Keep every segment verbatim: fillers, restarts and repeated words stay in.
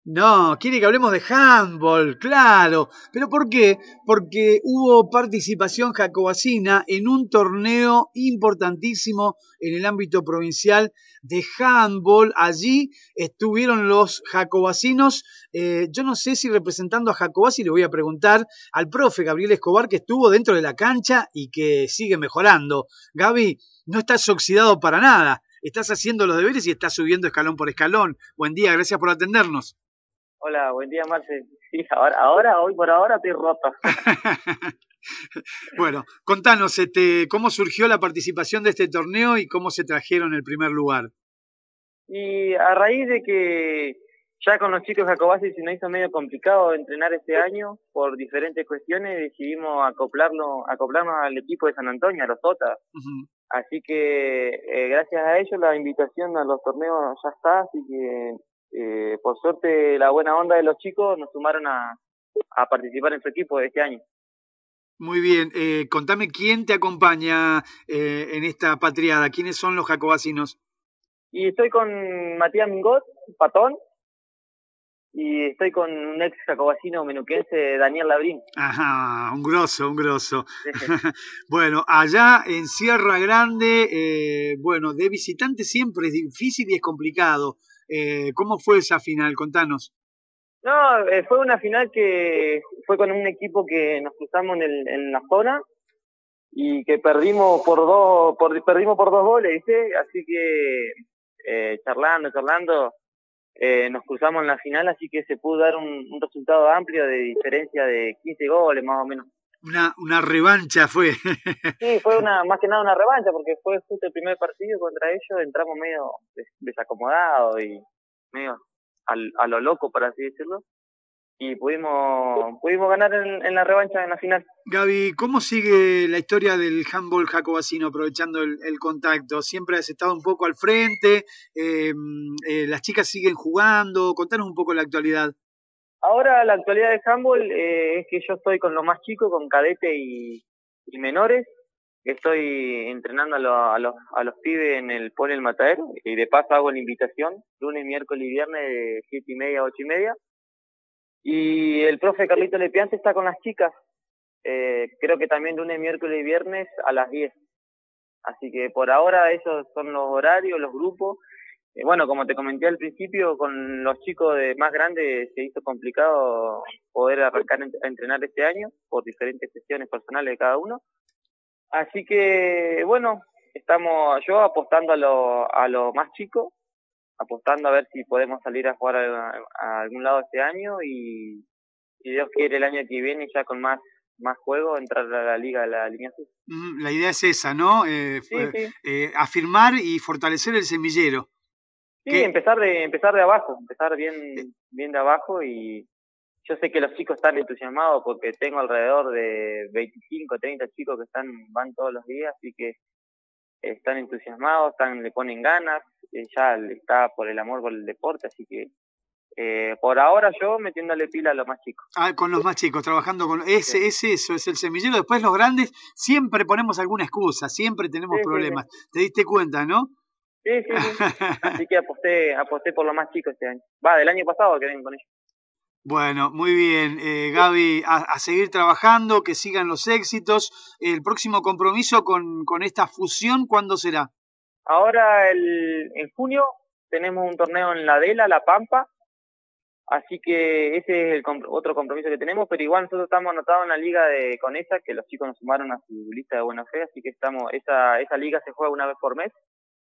No, quiere que hablemos de handball, claro. ¿Pero por qué? Porque hubo participación jacobacina en un torneo importantísimo en el ámbito provincial de handball. Allí estuvieron los jacobacinos. Eh, yo no sé si representando a Jacobasi, le voy a preguntar al profe Gabriel Escobar, que estuvo dentro de la cancha y que sigue mejorando. Gaby, no estás oxidado para nada. Estás haciendo los deberes y estás subiendo escalón por escalón. Buen día, gracias por atendernos. Hola, buen día, Marce. Sí, ahora, ahora, hoy por ahora estoy roto. Bueno, contanos, este, cómo surgió la participación de este torneo y cómo se trajeron el primer lugar. Y a raíz de que ya con los chicos de Jacobasi se nos hizo medio complicado entrenar este año por diferentes cuestiones, decidimos acoplarlo, acoplarnos al equipo de San Antonio, a los Totas. Ujú. Así que eh, gracias a ellos la invitación a los torneos ya está, así que eh, por suerte la buena onda de los chicos nos sumaron a, a participar en su equipo de este año. Muy bien, eh, contame quién te acompaña eh, en esta patriada, quiénes son los jacobacinos. Y estoy con Matías Mingot, Patón, y estoy con un ex jacobacino menuquense, Daniel Labrín. Ajá, un grosso, un grosso. Bueno, allá en Sierra Grande, eh, bueno, de visitante siempre es difícil y es complicado. Eh, ¿cómo fue esa final? Contanos. No, eh, fue una final que fue con un equipo que nos cruzamos en, el, en la zona y que perdimos por dos, por, perdimos por dos goles, ¿viste? Así que eh, charlando, charlando, eh, nos cruzamos en la final, así que se pudo dar un, un resultado amplio de diferencia de quince goles más o menos. Una, una revancha fue. Sí, fue una, más que nada una revancha, porque fue justo el primer partido contra ellos, entramos medio des desacomodados y medio al, a lo loco, por así decirlo, y pudimos, pudimos ganar en, en la revancha en la final. Gaby, ¿cómo sigue la historia del handball jacobacino aprovechando el, el contacto? Siempre has estado un poco al frente, eh, eh, las chicas siguen jugando, contanos un poco la actualidad. Ahora la actualidad de handball eh, es que yo estoy con los más chicos, con cadete y, y menores. Estoy entrenando a, lo, a, los, a los pibes en el Polo El Matadero y de paso hago la invitación lunes, miércoles y viernes de siete y media a ocho y media. Y el profe Carlito Lepiante está con las chicas, eh, creo que también lunes, miércoles y viernes a las diez. Así que por ahora esos son los horarios, los grupos. Eh, bueno, como te comenté al principio, con los chicos de más grandes se hizo complicado poder arrancar a entrenar este año por diferentes cuestiones personales de cada uno. Así que, bueno, estamos yo apostando a lo, a lo más chico, apostando a ver si podemos salir a jugar a, a algún lado este año y, si Dios quiere, el año que viene ya con más, más juego entrar a la liga, a la línea azul. Mm, la idea es esa, ¿no? Eh, Sí, sí, eh, afirmar y fortalecer el semillero. sí, Que, empezar de, empezar de abajo, empezar bien, eh, bien de abajo y yo sé que los chicos están entusiasmados porque tengo alrededor de veinticinco, treinta chicos que están, van todos los días, así que están entusiasmados, están, le ponen ganas, eh, ya está por el amor por el deporte, así que eh, por ahora yo metiéndole pila a los más chicos. ah, con los más chicos, trabajando con... Sí, Ese, es eso, es el semillero. Después los grandes siempre ponemos alguna excusa, siempre sí, tenemos sí, sí, problemas. ¿Te diste cuenta, no? sí, sí, sí. Así que aposté, aposté por los más chicos este año. Va, del año pasado que vengo con ellos. Bueno, muy bien, eh, Gaby, a, a seguir trabajando, que sigan los éxitos. El próximo compromiso con, con esta fusión, ¿cuándo será? Ahora el, en junio tenemos un torneo en la Dela, La Pampa, así que ese es el comp otro compromiso que tenemos, pero igual nosotros estamos anotados en la liga de Conesa, que los chicos nos sumaron a su lista de buena fe, así que estamos, esa, esa liga se juega una vez por mes.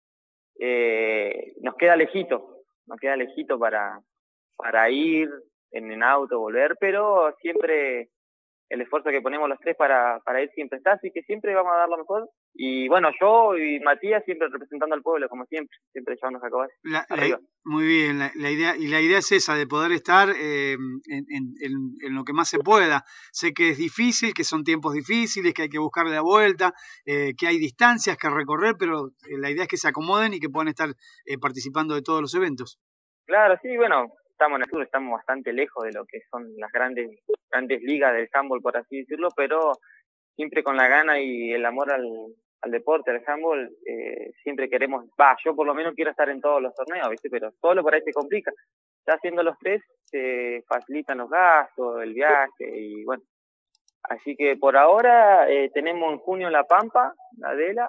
Eh, nos queda lejito, nos queda lejito para, para ir en, en auto, volver, pero siempre el esfuerzo que ponemos los tres para, para ir siempre está, así que siempre vamos a dar lo mejor. Y bueno, yo y Matías siempre representando al pueblo, como siempre, siempre llevando a Jacobás La, la, arriba. muy bien, la, la, idea, y la idea es esa, de poder estar eh, en, en, en, en, lo que más se pueda. Sé que es difícil, que son tiempos difíciles, que hay que buscarle la vuelta, eh, que hay distancias que recorrer, pero eh, la idea es que se acomoden y que puedan estar eh, participando de todos los eventos. Claro, sí, bueno, estamos en el sur, estamos bastante lejos de lo que son las grandes, grandes ligas del handball, por así decirlo, pero siempre con la gana y el amor al, al deporte, al handball, eh, siempre queremos, va, yo por lo menos quiero estar en todos los torneos, ¿viste? Pero solo por ahí se complica. ya haciendo los tres se facilitan los gastos, el viaje y bueno. Así que por ahora eh, tenemos en junio La Pampa, la Adela,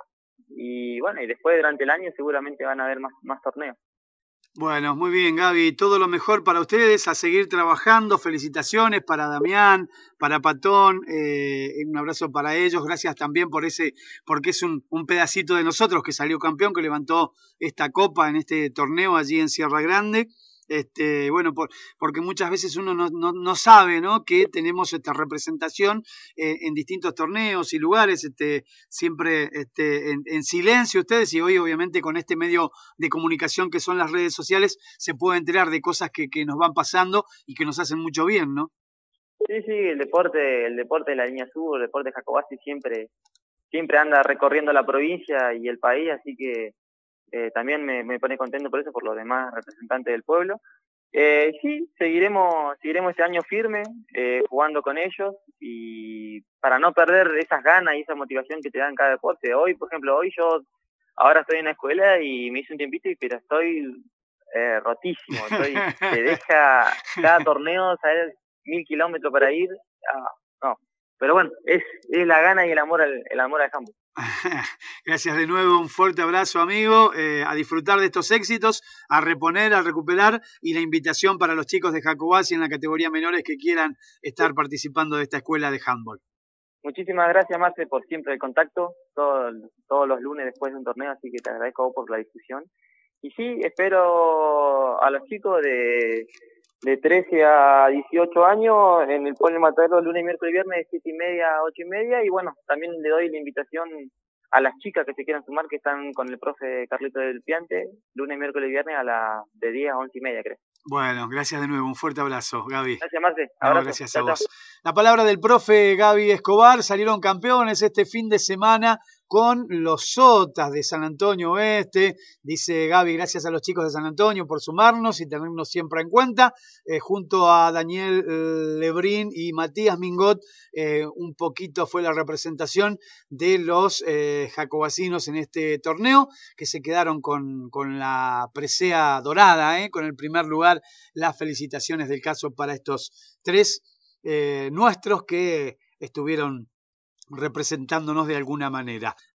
y bueno, y después durante el año seguramente van a haber más, más torneos. Bueno, muy bien, Gaby. Todo lo mejor para ustedes, a seguir trabajando. Felicitaciones para Damián, para Patón. Eh, un abrazo para ellos. Gracias también por ese, porque es un, un pedacito de nosotros que salió campeón, que levantó esta copa en este torneo allí en Sierra Grande. Este, bueno, por, porque muchas veces uno no, no, no sabe, ¿no?, que tenemos esta representación eh, en distintos torneos y lugares, este, siempre este, en, en silencio ustedes, y hoy obviamente con este medio de comunicación que son las redes sociales se puede enterar de cosas que, que nos van pasando y que nos hacen mucho bien, ¿no? Sí, sí, el deporte, el deporte de la línea sur, el deporte de Jacobasi siempre, siempre anda recorriendo la provincia y el país, así que eh, también me, me pone contento por eso, por los demás representantes del pueblo. Eh, sí, seguiremos, seguiremos este año firme, eh, jugando con ellos y para no perder esas ganas y esa motivación que te dan cada deporte. Hoy, por ejemplo, hoy yo ahora estoy en la escuela y me hice un tiempito, pero estoy eh, rotísimo, estoy, te deja cada torneo, ¿sabes? Mil kilómetros para ir, ah, no. Pero bueno, es, es la gana y el amor al, el amor al campo. Gracias de nuevo, un fuerte abrazo, amigo, eh, a disfrutar de estos éxitos, a reponer, a recuperar, y la invitación para los chicos de Jacobasi en la categoría menores que quieran estar participando de esta escuela de handball. Muchísimas gracias, Marce, por siempre el contacto, todo, todos los lunes después de un torneo, así que te agradezco a vos por la discusión. Y sí, espero a los chicos de, de trece a dieciocho años en el Polo Matadero lunes, miércoles y viernes de siete y media a ocho y media. Y bueno, también le doy la invitación a las chicas que se quieran sumar, que están con el profe Carlito del Piante, lunes, miércoles y viernes a las de diez a once y media, creo. Bueno, gracias de nuevo, un fuerte abrazo, Gaby. Gracias, Marce. No, Abrazo. gracias Chao, a chao. vos. La palabra del profe Gaby Escobar, salieron campeones este fin de semana con los Sotas de San Antonio Oeste. Dice Gaby, gracias a los chicos de San Antonio por sumarnos y tenernos siempre en cuenta. Eh, junto a Daniel eh, Lebrín y Matías Mingot, eh, un poquito fue la representación de los eh, jacobasinos en este torneo, que se quedaron con, con la presea dorada, eh, con el primer lugar. Las felicitaciones del caso para estos tres eh, nuestros que estuvieron representándonos de alguna manera.